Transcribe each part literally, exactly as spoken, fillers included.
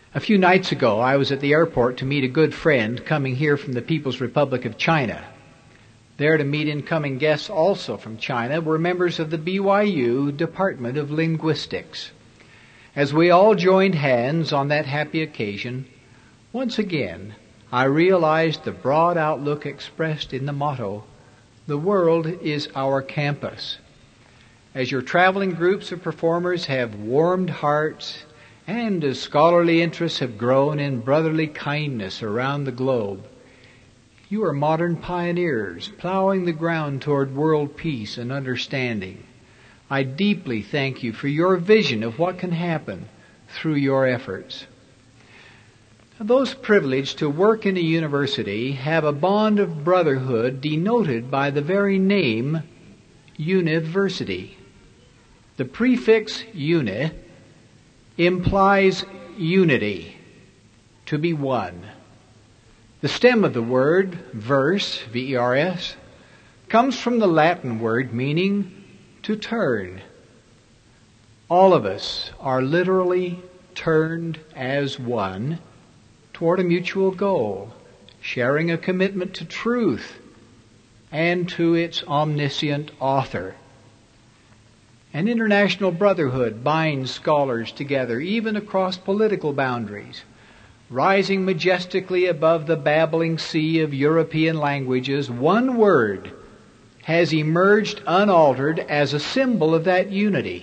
A few nights ago, I was at the airport to meet a good friend coming here from the People's Republic of China. There to meet incoming guests also from China were members of the B Y U Department of Linguistics. As we all joined hands on that happy occasion, once again, I realized the broad outlook expressed in the motto, "The world is our campus." As your traveling groups of performers have warmed hearts, and as scholarly interests have grown in brotherly kindness around the globe, you are modern pioneers, plowing the ground toward world peace and understanding. I deeply thank you for your vision of what can happen through your efforts. Those privileged to work in a university have a bond of brotherhood denoted by the very name university. The prefix uni implies unity, to be one. The stem of the word, verse, V E R S, comes from the Latin word meaning to turn. All of us are literally turned as one toward a mutual goal, sharing a commitment to truth and to its omniscient author. An international brotherhood binds scholars together, even across political boundaries. Rising majestically above the babbling sea of European languages, one word has emerged unaltered as a symbol of that unity.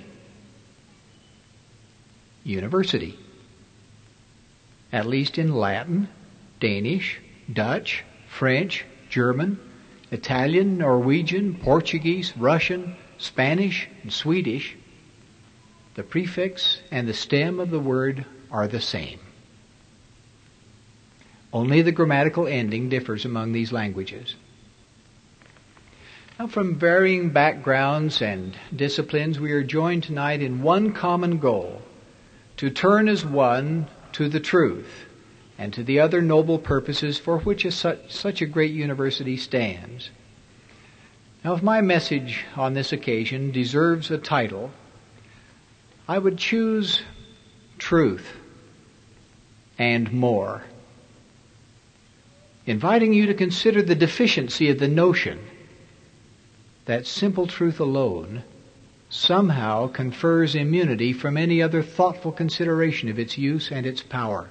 University. At least in Latin, Danish, Dutch, French, German, Italian, Norwegian, Portuguese, Russian, Spanish, and Swedish, the prefix and the stem of the word are the same. Only the grammatical ending differs among these languages. Now, from varying backgrounds and disciplines, we are joined tonight in one common goal, to turn as one to the truth and to the other noble purposes for which a such, such a great university stands. Now, if my message on this occasion deserves a title, I would choose Truth and More, inviting you to consider the deficiency of the notion that simple truth alone somehow confers immunity from any other thoughtful consideration of its use and its power.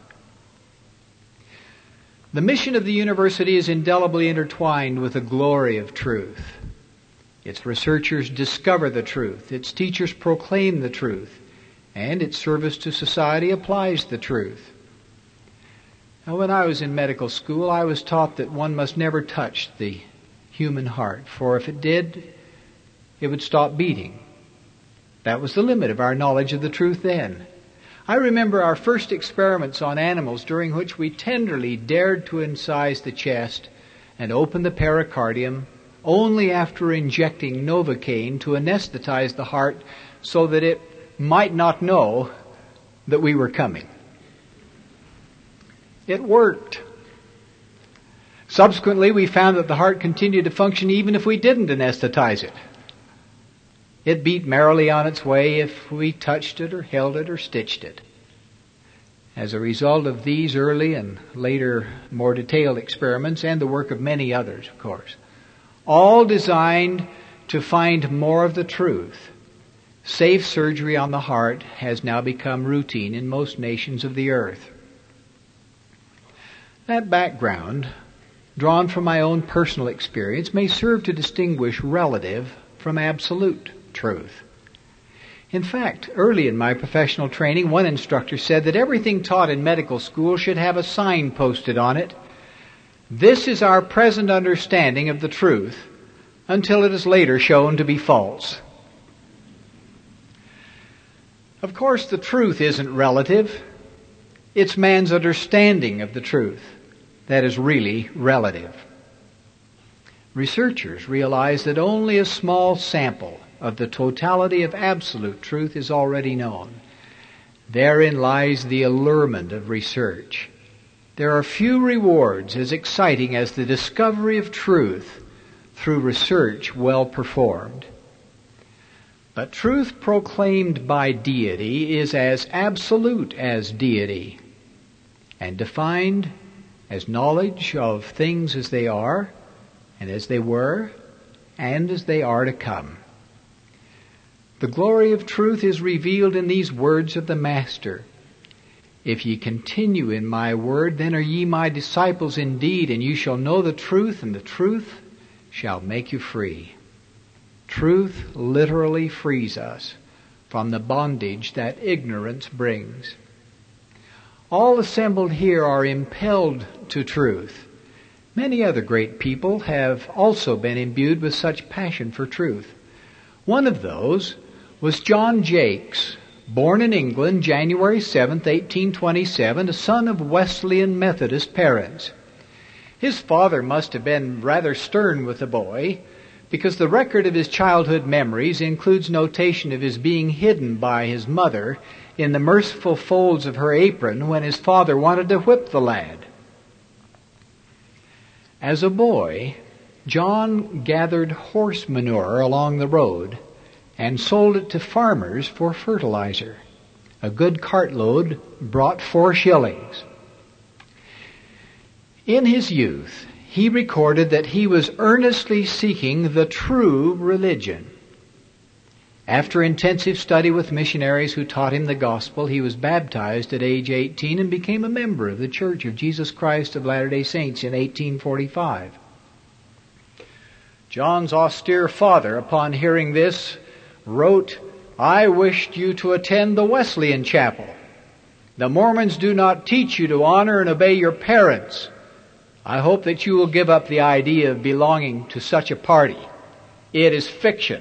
The mission of the university is indelibly intertwined with the glory of truth. Its researchers discover the truth, its teachers proclaim the truth, and its service to society applies the truth. Now, when I was in medical school, I was taught that one must never touch the human heart, for if it did, it would stop beating. That was the limit of our knowledge of the truth then. I remember our first experiments on animals during which we tenderly dared to incise the chest and open the pericardium only after injecting Novocaine to anesthetize the heart so that it might not know that we were coming. It worked. Subsequently, we found that the heart continued to function even if we didn't anesthetize it. It beat merrily on its way if we touched it or held it or stitched it. As a result of these early and later more detailed experiments, and the work of many others, of course, all designed to find more of the truth, safe surgery on the heart has now become routine in most nations of the earth. That background, drawn from my own personal experience, may serve to distinguish relative from absolute truth. In fact, early in my professional training, one instructor said that everything taught in medical school should have a sign posted on it. This is our present understanding of the truth until it is later shown to be false. Of course, the truth isn't relative. It's man's understanding of the truth that is really relative. Researchers realize that only a small sample of the totality of absolute truth is already known. Therein lies the allurement of research. There are few rewards as exciting as the discovery of truth through research well performed. But truth proclaimed by deity is as absolute as deity. and defined as knowledge of things as they are, and as they were, and as they are to come. The glory of truth is revealed in these words of the Master. If ye continue in my word, then are ye my disciples indeed, and you shall know the truth, and the truth shall make you free. Truth literally frees us from the bondage that ignorance brings. All assembled here are impelled to truth. Many other great people have also been imbued with such passion for truth. One of those was John Jakes, born in England January seventh, eighteen twenty-seven, a son of Wesleyan Methodist parents. His father must have been rather stern with the boy, because the record of his childhood memories includes notation of his being hidden by his mother in the merciful folds of her apron when his father wanted to whip the lad. As a boy, John gathered horse manure along the road and sold it to farmers for fertilizer. A good cartload brought four shillings. In his youth, he recorded that he was earnestly seeking the true religion. After intensive study with missionaries who taught him the gospel, he was baptized at age eighteen and became a member of the Church of Jesus Christ of Latter-day Saints in eighteen forty-five. John's austere father, upon hearing this, wrote, "I wished you to attend the Wesleyan chapel. The Mormons do not teach you to honor and obey your parents. I hope that you will give up the idea of belonging to such a party. It is fiction."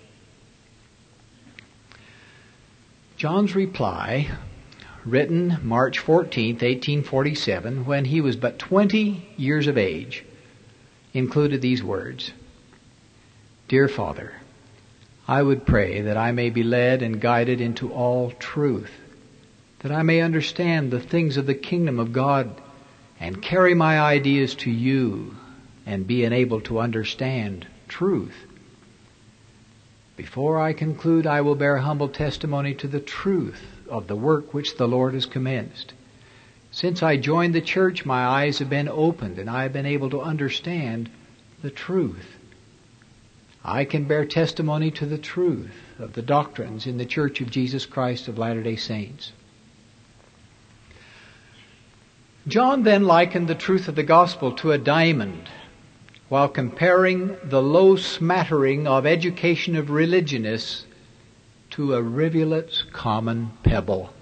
John's reply, written March fourteenth, eighteen forty-seven, when he was but twenty years of age, included these words: "Dear Father, I would pray that I may be led and guided into all truth, that I may understand the things of the kingdom of God and carry my ideas to you and be enabled to understand truth. Before I conclude, I will bear humble testimony to the truth of the work which the Lord has commenced. Since I joined the church, my eyes have been opened and I have been able to understand the truth. I can bear testimony to the truth of the doctrines in the Church of Jesus Christ of Latter-day Saints." John then likened the truth of the gospel to a diamond, while comparing the low smattering of education of religionists to a rivulet's common pebble.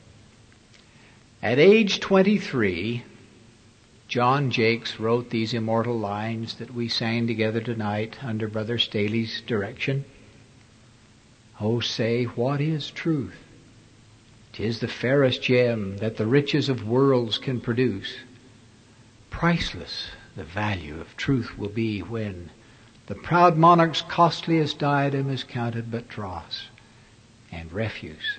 At age twenty-three, John Jakes wrote these immortal lines that we sang together tonight under Brother Staley's direction. "Oh, say, what is truth? 'Tis the fairest gem that the riches of worlds can produce. Priceless the value of truth will be when the proud monarch's costliest diadem is counted but dross and refuse.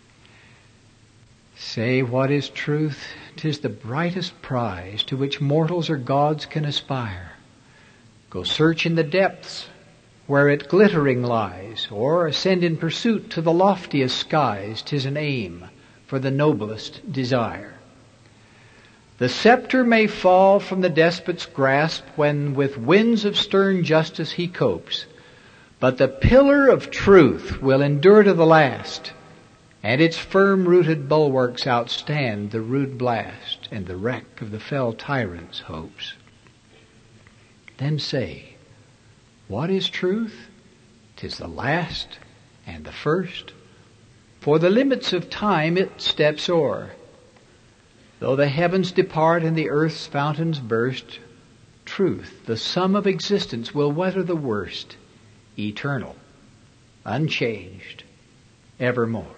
Say, what is truth? 'Tis the brightest prize to which mortals or gods can aspire. Go search in the depths where it glittering lies, or ascend in pursuit to the loftiest skies. 'Tis an aim for the noblest desire. The scepter may fall from the despot's grasp when with winds of stern justice he copes, but the pillar of truth will endure to the last, and its firm-rooted bulwarks outstand the rude blast and the wreck of the fell tyrant's hopes. Then say, what is truth? 'Tis the last and the first, for the limits of time it steps o'er. Though the heavens depart and the earth's fountains burst, truth, the sum of existence, will weather the worst, eternal, unchanged, evermore.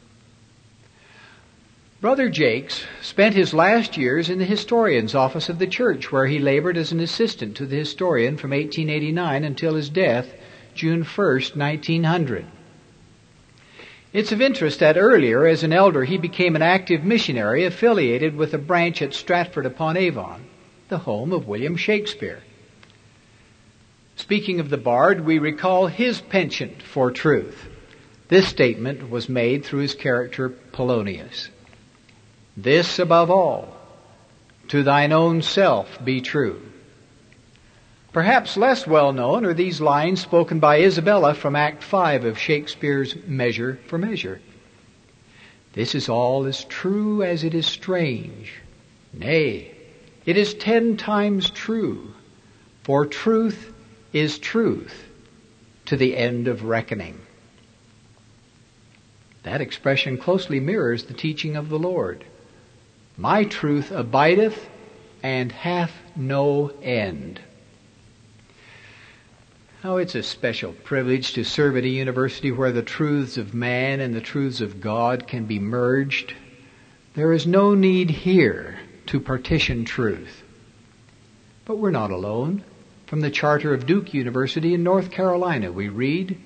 Brother Jakes spent his last years in the historian's office of the church, where he labored as an assistant to the historian from eighteen eighty-nine until his death, June first, nineteen hundred. It's of interest that earlier, as an elder, he became an active missionary affiliated with a branch at Stratford-upon-Avon, the home of William Shakespeare. Speaking of the bard, we recall his penchant for truth. This statement was made through his character Polonius. This above all, To thine own self be true. Perhaps less well known are these lines spoken by Isabella from Act five of Shakespeare's Measure for Measure. This is all as true as it is strange. Nay, it is ten times true, for truth is truth to the end of reckoning. That expression closely mirrors the teaching of the Lord. My truth abideth and hath no end. Oh, it's a special privilege to serve at a university where the truths of man and the truths of God can be merged. There is no need here to partition truth. But we're not alone. From the charter of Duke University in North Carolina, we read,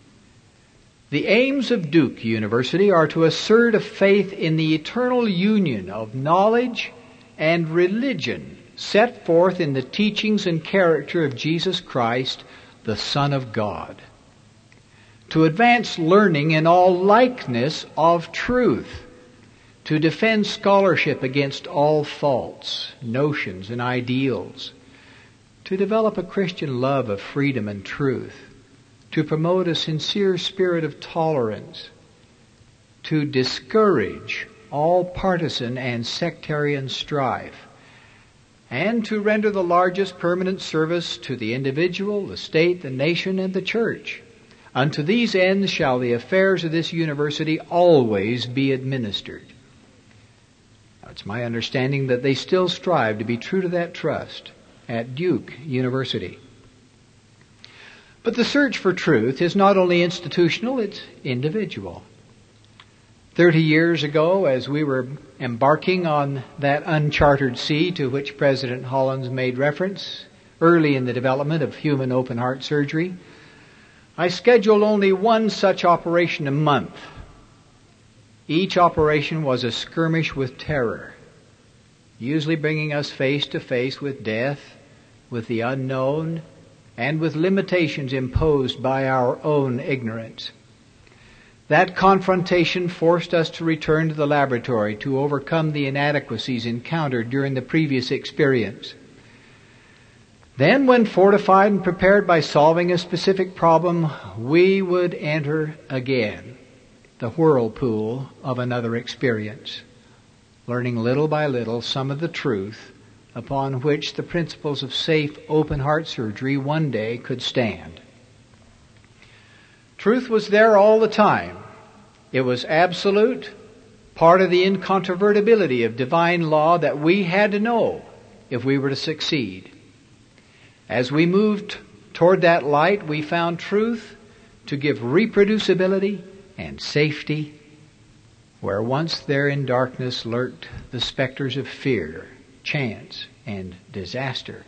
"The aims of Duke University are to assert a faith in the eternal union of knowledge and religion set forth in the teachings and character of Jesus Christ, the Son of God. To advance learning in all likeness of truth. To defend scholarship against all faults, notions, and ideals. To develop a Christian love of freedom and truth. To promote a sincere spirit of tolerance, to discourage all partisan and sectarian strife, and to render the largest permanent service to the individual, the state, the nation, and the church. Unto these ends shall the affairs of this university always be administered." Now, it's my understanding that they still strive to be true to that trust at Duke University. But the search for truth is not only institutional, it's individual. Thirty years ago, as we were embarking on that uncharted sea to which President Hollins made reference, early in the development of human open heart surgery, I scheduled only one such operation a month. Each operation was a skirmish with terror, usually bringing us face to face with death, with the unknown, and with limitations imposed by our own ignorance. That confrontation forced us to return to the laboratory to overcome the inadequacies encountered during the previous experience. Then, when fortified and prepared by solving a specific problem, we would enter again the whirlpool of another experience, learning little by little some of the truth upon which the principles of safe open heart surgery one day could stand. Truth was there all the time. It was absolute, part of the incontrovertibility of divine law that we had to know if we were to succeed. As we moved toward that light, we found truth to give reproducibility and safety where once there in darkness lurked the specters of fear, chance, and disaster.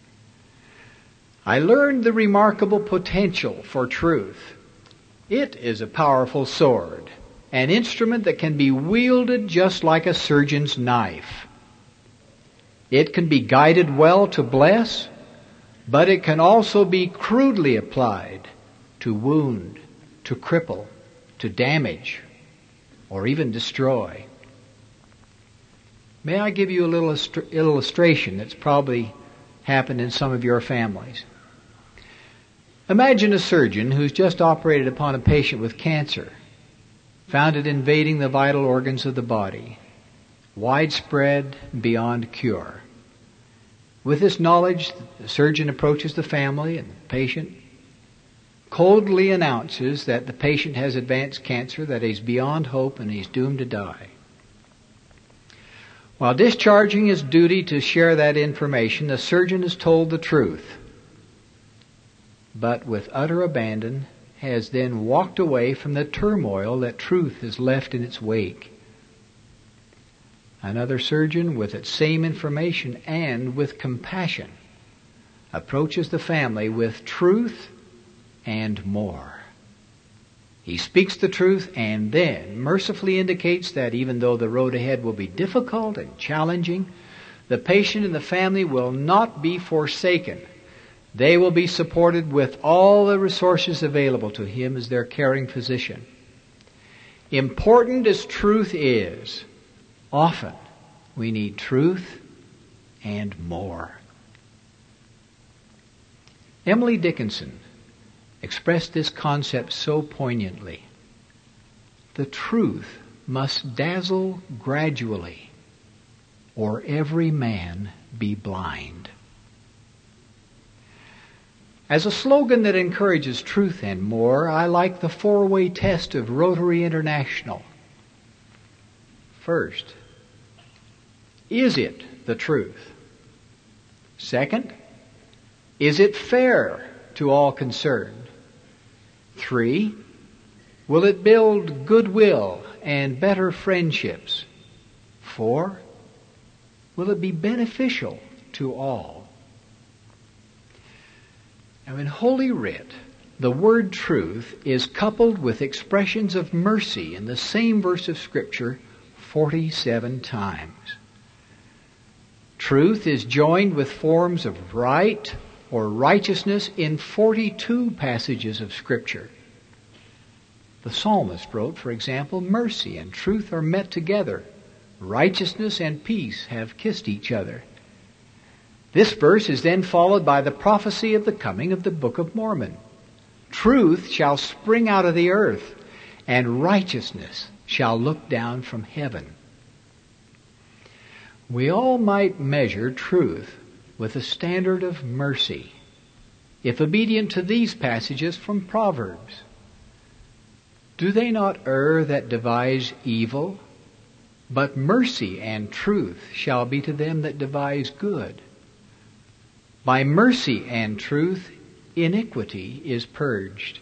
I learned the remarkable potential for truth. It is a powerful sword, an instrument that can be wielded just like a surgeon's knife. It can be guided well to bless, but it can also be crudely applied to wound, to cripple, to damage, or even destroy. May I give you a little illustration that's probably happened in some of your families? Imagine a surgeon who's just operated upon a patient with cancer, found it invading the vital organs of the body, widespread beyond cure. With this knowledge, the surgeon approaches the family and the patient, coldly announces that the patient has advanced cancer, that he's beyond hope and he's doomed to die. While discharging his duty to share that information, the surgeon is told the truth, but with utter abandon has then walked away from the turmoil that truth has left in its wake. Another surgeon, with its same information and with compassion, approaches the family with truth and more. He speaks the truth and then mercifully indicates that even though the road ahead will be difficult and challenging, the patient and the family will not be forsaken. They will be supported with all the resources available to him as their caring physician. Important as truth is, often we need truth and more. Emily Dickinson expressed this concept so poignantly. The truth must dazzle gradually, or every man be blind. As a slogan that encourages truth and more, I like the four-way test of Rotary International. First, is it the truth? Second, is it fair to all concerned? Three, will it build goodwill and better friendships? Four, will it be beneficial to all? Now in Holy Writ, the word truth is coupled with expressions of mercy in the same verse of Scripture forty-seven times. Truth is joined with forms of right or righteousness in forty-two passages of Scripture. The psalmist wrote, for example, mercy and truth are met together. Righteousness and peace have kissed each other. This verse is then followed by the prophecy of the coming of the Book of Mormon. Truth shall spring out of the earth, and righteousness shall look down from heaven. We all might measure truth with a standard of mercy, if obedient to these passages from Proverbs. Do they not err that devise evil? But mercy and truth shall be to them that devise good. By mercy and truth, iniquity is purged.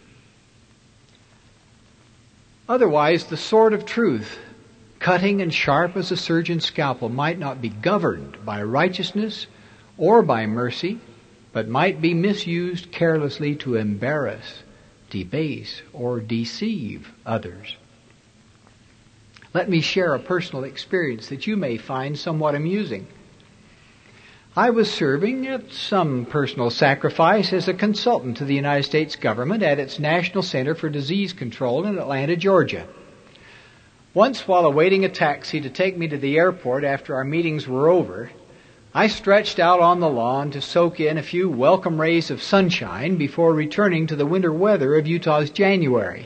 Otherwise, the sword of truth, cutting and sharp as a surgeon's scalpel, might not be governed by righteousness or by mercy, but might be misused carelessly to embarrass, debase, or deceive others. Let me share a personal experience that you may find somewhat amusing. I was serving at some personal sacrifice as a consultant to the United States government at its National Center for Disease Control in Atlanta, Georgia. Once, while awaiting a taxi to take me to the airport after our meetings were over, I stretched out on the lawn to soak in a few welcome rays of sunshine before returning to the winter weather of Utah's January.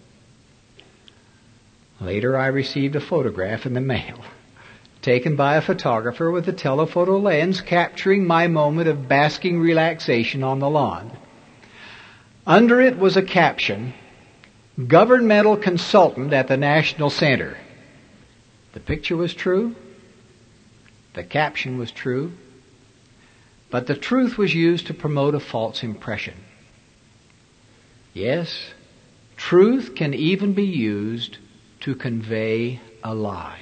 Later, I received a photograph in the mail, taken by a photographer with a telephoto lens capturing my moment of basking relaxation on the lawn. Under it was a caption, "Governmental Consultant at the National Center." The picture was true. The caption was true. But the truth was used to promote a false impression. Yes, truth can even be used to convey a lie.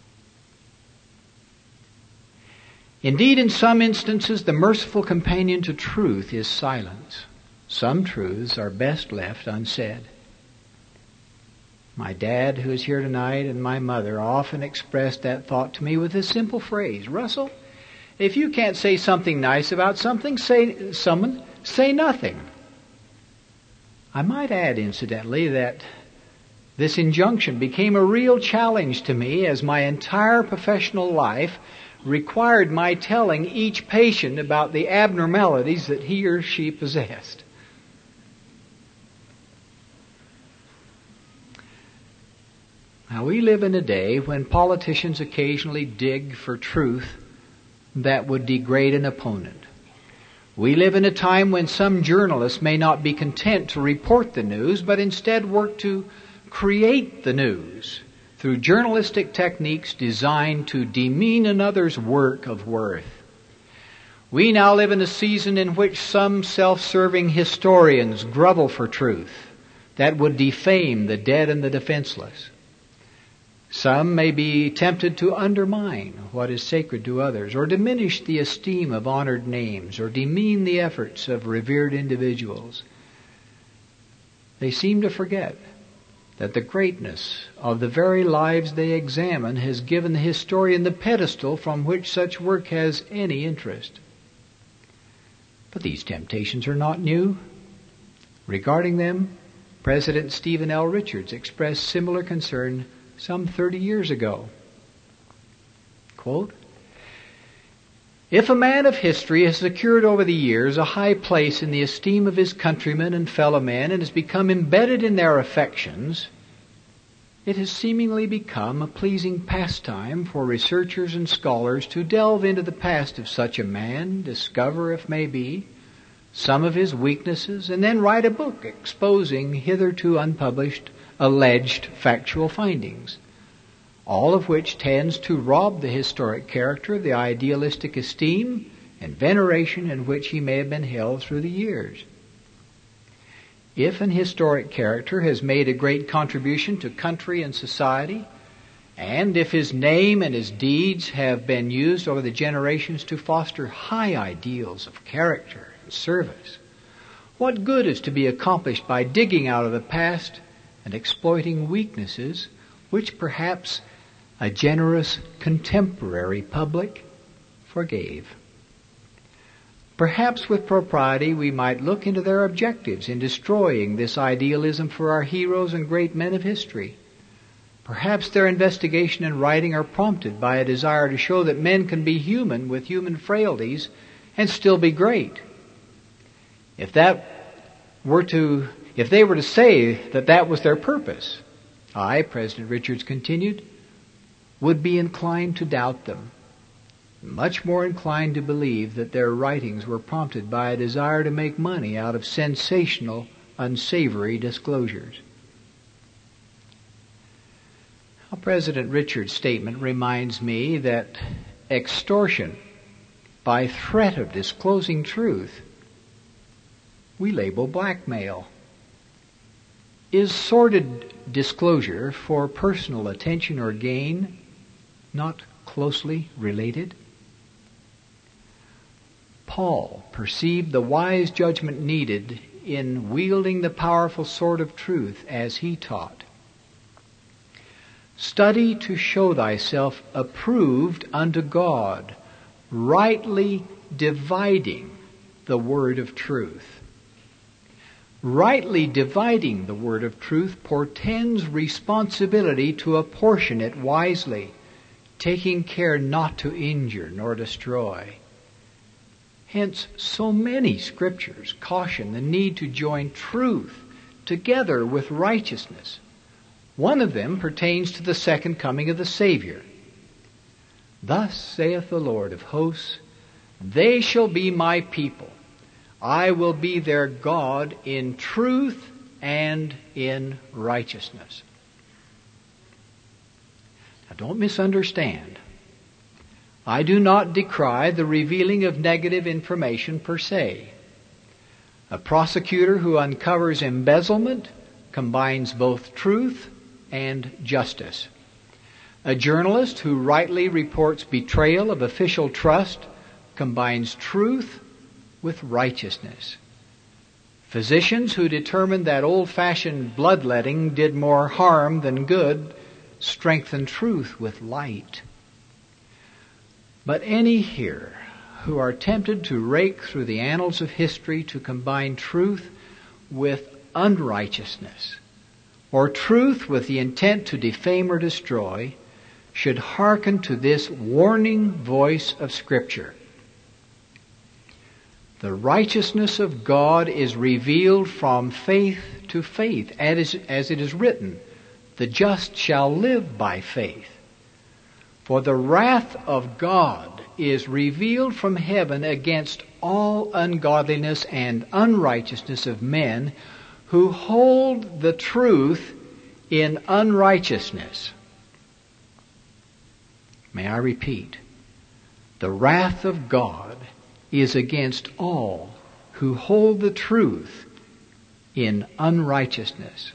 Indeed, in some instances, the merciful companion to truth is silence. Some truths are best left unsaid. My dad, who is here tonight, and my mother often expressed that thought to me with this simple phrase, "Russell, if you can't say something nice about something, say someone, say nothing." I might add, incidentally, that this injunction became a real challenge to me as my entire professional life required my telling each patient about the abnormalities that he or she possessed. Now, we live in a day when politicians occasionally dig for truth that would degrade an opponent. We live in a time when some journalists may not be content to report the news, but instead work to create the news through journalistic techniques designed to demean another's work of worth. We now live in a season in which some self-serving historians grovel for truth that would defame the dead and the defenseless. Some may be tempted to undermine what is sacred to others, or diminish the esteem of honored names, or demean the efforts of revered individuals. They seem to forget that the greatness of the very lives they examine has given the historian the pedestal from which such work has any interest. But these temptations are not new. Regarding them, President Stephen L. Richards expressed similar concern some thirty years ago. Quote, If a man of history has secured over the years a high place in the esteem of his countrymen and fellow men and has become embedded in their affections, it has seemingly become a pleasing pastime for researchers and scholars to delve into the past of such a man, discover, if may be, some of his weaknesses, and then write a book exposing hitherto unpublished, alleged factual findings, all of which tends to rob the historic character of the idealistic esteem and veneration in which he may have been held through the years. If an historic character has made a great contribution to country and society, and if his name and his deeds have been used over the generations to foster high ideals of character and service, what good is to be accomplished by digging out of the past and exploiting weaknesses which perhaps a generous contemporary public forgave? Perhaps with propriety we might look into their objectives in destroying this idealism for our heroes and great men of history. Perhaps their investigation and writing are prompted by a desire to show that men can be human with human frailties and still be great. If that were to, if they were to say that that was their purpose, I, President Richards continued, would be inclined to doubt them. Much more inclined to believe that their writings were prompted by a desire to make money out of sensational, unsavory disclosures. Now, President Richards' statement reminds me that extortion by threat of disclosing truth we label blackmail. Is sordid disclosure for personal attention or gain not closely related? Paul perceived the wise judgment needed in wielding the powerful sword of truth as he taught. Study to show thyself approved unto God, rightly dividing the word of truth. Rightly dividing the word of truth portends responsibility to apportion it wisely, taking care not to injure nor destroy. Hence, so many scriptures caution the need to join truth together with righteousness. One of them pertains to the second coming of the Savior. Thus saith the Lord of hosts, they shall be my people. I will be their God in truth and in righteousness. Now, don't misunderstand. I do not decry the revealing of negative information per se. A prosecutor who uncovers embezzlement combines both truth and justice. A journalist who rightly reports betrayal of official trust combines truth with righteousness. Physicians who determined that old-fashioned bloodletting did more harm than good strengthen truth with light. But any here who are tempted to rake through the annals of history to combine truth with unrighteousness, or truth with the intent to defame or destroy, should hearken to this warning voice of Scripture. The righteousness of God is revealed from faith to faith, as it is written, the just shall live by faith. For the wrath of God is revealed from heaven against all ungodliness and unrighteousness of men who hold the truth in unrighteousness. May I repeat, the wrath of God is against all who hold the truth in unrighteousness.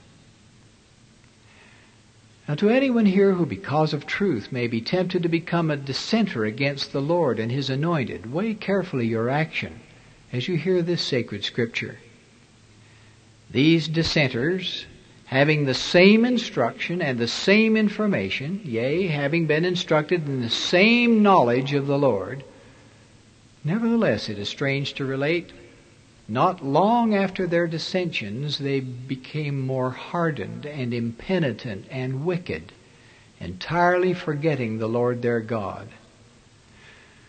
Now, to anyone here who because of truth may be tempted to become a dissenter against the Lord and His anointed, weigh carefully your action as you hear this sacred Scripture. These dissenters, having the same instruction and the same information, yea, having been instructed in the same knowledge of the Lord, nevertheless it is strange to relate, not long after their dissensions, they became more hardened and impenitent and wicked, entirely forgetting the Lord their God.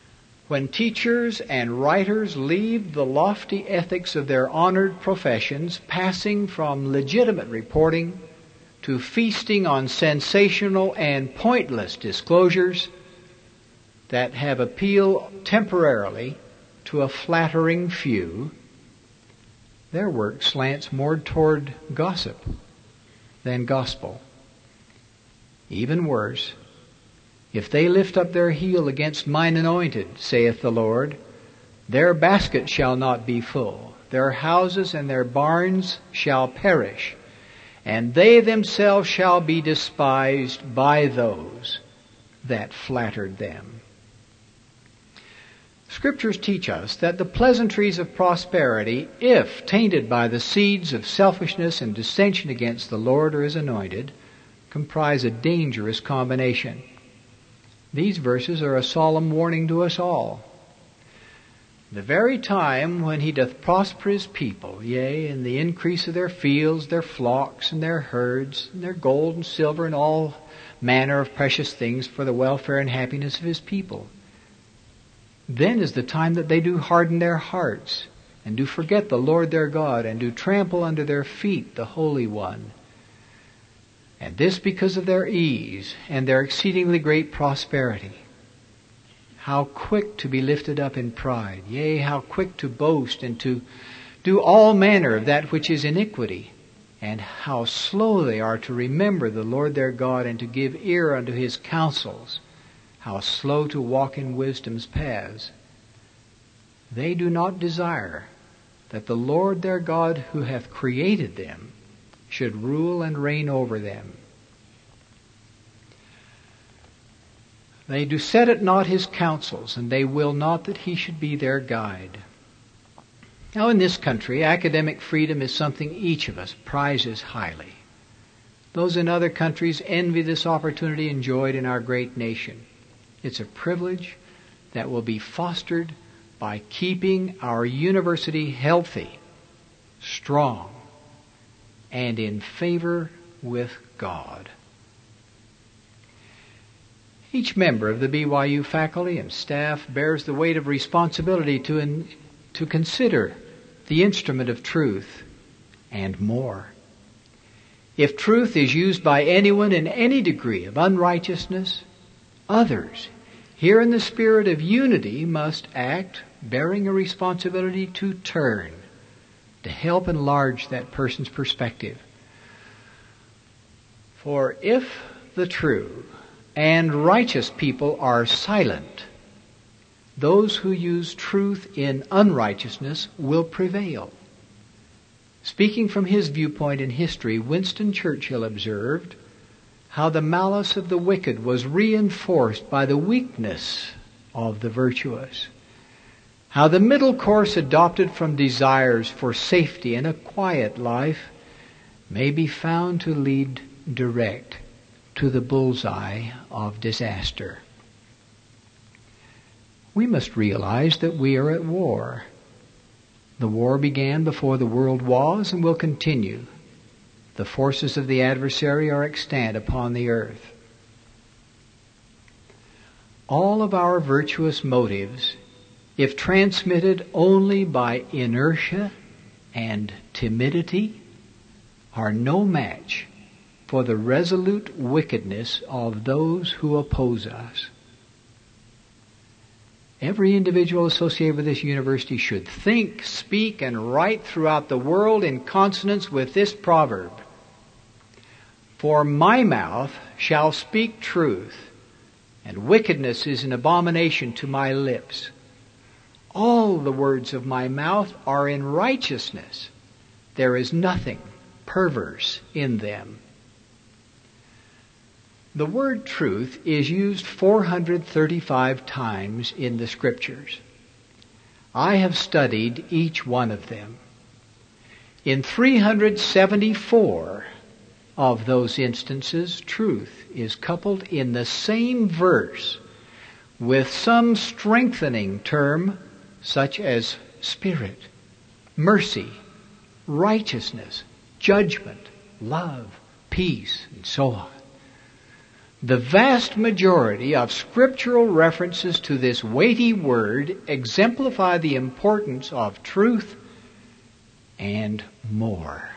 When teachers and writers leave the lofty ethics of their honored professions, passing from legitimate reporting to feasting on sensational and pointless disclosures that have appeal temporarily to a flattering few, their work slants more toward gossip than gospel. Even worse, if they lift up their heel against mine anointed, saith the Lord, their basket shall not be full, their houses and their barns shall perish, and they themselves shall be despised by those that flattered them. Scriptures teach us that the pleasantries of prosperity, if tainted by the seeds of selfishness and dissension against the Lord or His anointed, comprise a dangerous combination. These verses are a solemn warning to us all. The very time when He doth prosper His people, yea, in the increase of their fields, their flocks, and their herds, and their gold and silver, and all manner of precious things for the welfare and happiness of His people, then is the time that they do harden their hearts, and do forget the Lord their God, and do trample under their feet the Holy One. And this because of their ease and their exceedingly great prosperity. How quick to be lifted up in pride, yea, how quick to boast and to do all manner of that which is iniquity, and how slow they are to remember the Lord their God and to give ear unto His counsels, how slow to walk in wisdom's paths. They do not desire that the Lord their God who hath created them should rule and reign over them. They do set at naught His counsels, and they will not that He should be their guide. Now in this country, academic freedom is something each of us prizes highly. Those in other countries envy this opportunity enjoyed in our great nation. It's a privilege that will be fostered by keeping our university healthy, strong, and in favor with God. Each member of the B Y U faculty and staff bears the weight of responsibility to, in, to consider the instrument of truth and more. If truth is used by anyone in any degree of unrighteousness, others, here in the spirit of unity, must act, bearing a responsibility to turn, to help enlarge that person's perspective. For if the true and righteous people are silent, those who use truth in unrighteousness will prevail. Speaking from his viewpoint in history, Winston Churchill observed how the malice of the wicked was reinforced by the weakness of the virtuous. How the middle course adopted from desires for safety and a quiet life may be found to lead direct to the bullseye of disaster. We must realize that we are at war. The war began before the world was and will continue. The forces of the adversary are extant upon the earth. All of our virtuous motives, if transmitted only by inertia and timidity, are no match for the resolute wickedness of those who oppose us. Every individual associated with this university should think, speak, and write throughout the world in consonance with this proverb. For my mouth shall speak truth, and wickedness is an abomination to my lips. All the words of my mouth are in righteousness. There is nothing perverse in them. The word truth is used four hundred thirty-five times in the Scriptures. I have studied each one of them. In three hundred seventy-four of those instances, truth is coupled in the same verse with some strengthening term such as spirit, mercy, righteousness, judgment, love, peace, and so on. The vast majority of scriptural references to this weighty word exemplify the importance of truth and more.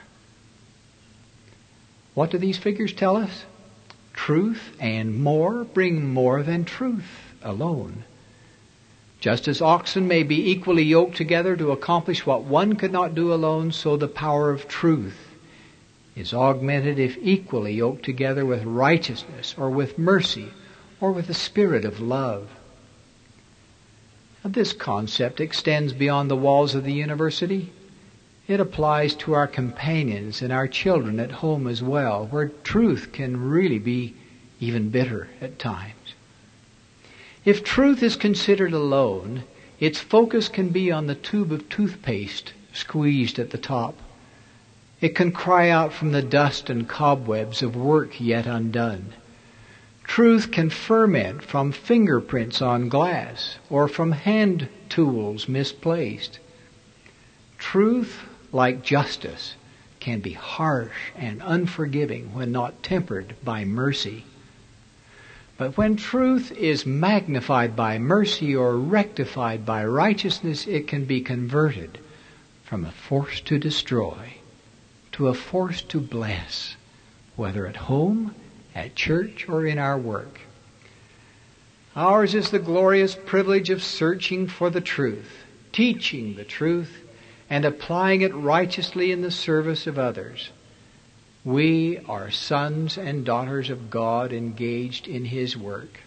What do these figures tell us? Truth and more bring more than truth alone. Just as oxen may be equally yoked together to accomplish what one could not do alone, so the power of truth is augmented if equally yoked together with righteousness or with mercy or with the spirit of love. Now, this concept extends beyond the walls of the university. It applies to our companions and our children at home as well, where truth can really be even bitter at times. If truth is considered alone, its focus can be on the tube of toothpaste squeezed at the top. It can cry out from the dust and cobwebs of work yet undone. Truth can ferment from fingerprints on glass or from hand tools misplaced. Truth, like justice, can be harsh and unforgiving when not tempered by mercy. But when truth is magnified by mercy or rectified by righteousness, it can be converted from a force to destroy to a force to bless, whether at home, at church, or in our work. Ours is the glorious privilege of searching for the truth, teaching the truth, and applying it righteously in the service of others. We are sons and daughters of God engaged in His work.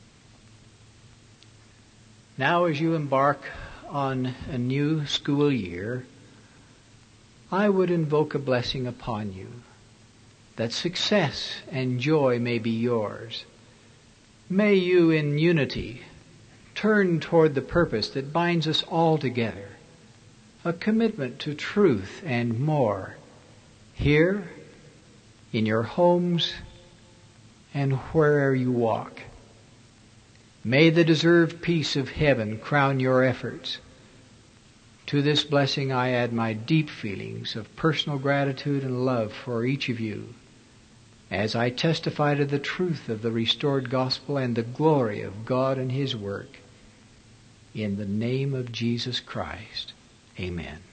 Now, as you embark on a new school year, I would invoke a blessing upon you, that success and joy may be yours. May you in unity turn toward the purpose that binds us all together, a commitment to truth and more, here, in your homes, and wherever you walk. May the deserved peace of heaven crown your efforts. To this blessing I add my deep feelings of personal gratitude and love for each of you, as I testify to the truth of the restored gospel and the glory of God and His work. In the name of Jesus Christ, amen.